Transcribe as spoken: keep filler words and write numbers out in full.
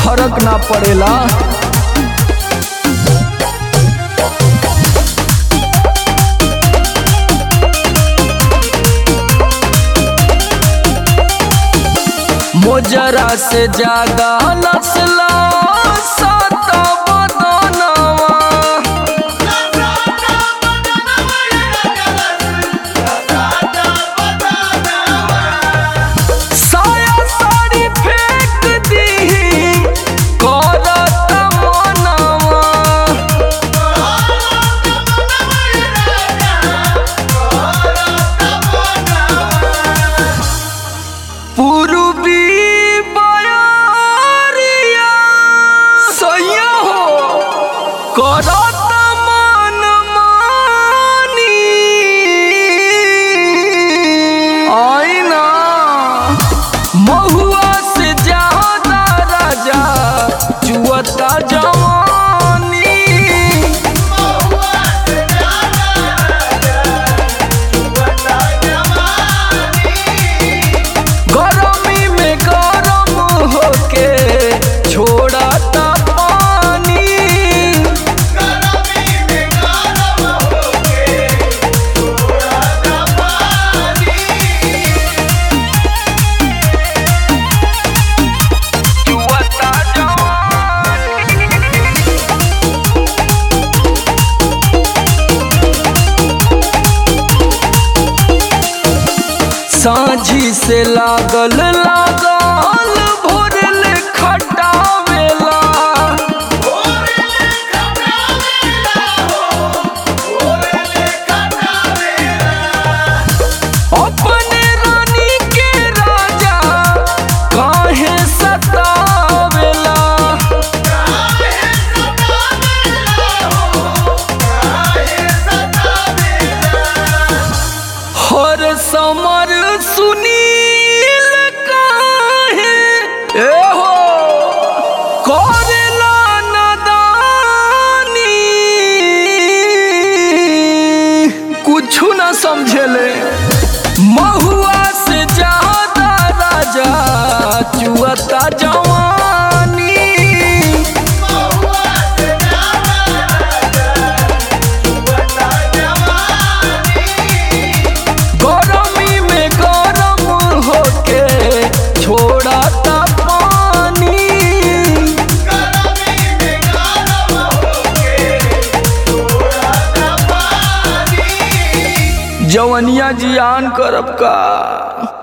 फर्क ना पड़ेला। मोजरा से ज्यादा नस्ला साता बदनवा, साया साड़ी फेंक दी करत मनवा। पूर्वी करत मन मानी आईना, महुआ से ज्यादा राजा जुअता जवानी। गरमी में गरम होके छोड़ता साझी से लागल लागल भोरल खटावेला, अपने रानी के राजा काहे सतावेला। हर समर सुनील काहे ए हो करेला नदानी, कुछु न समझेले। महुआ से ज्यादा राजा जुअता जवानी। गरमी में गरम होके छोड़ता पानी। जवनिया जियान करब का।